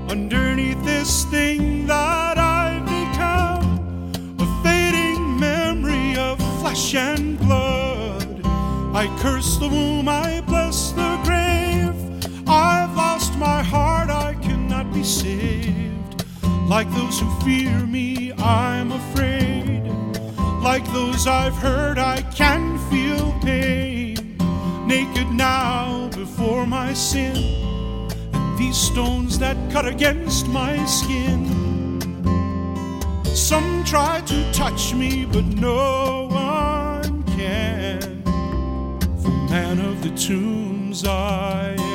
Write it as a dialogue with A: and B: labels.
A: underneath this thing that I've become, a fading memory of flesh and blood. I curse the womb, I bless the grave. I've lost my heart, I cannot be saved. Like those who fear me, I'm afraid. Like those I've heard, I can feel pain. Naked now before my sin, and these stones that cut against my skin. Some try to touch me, but no one can. For man of the tombs I am.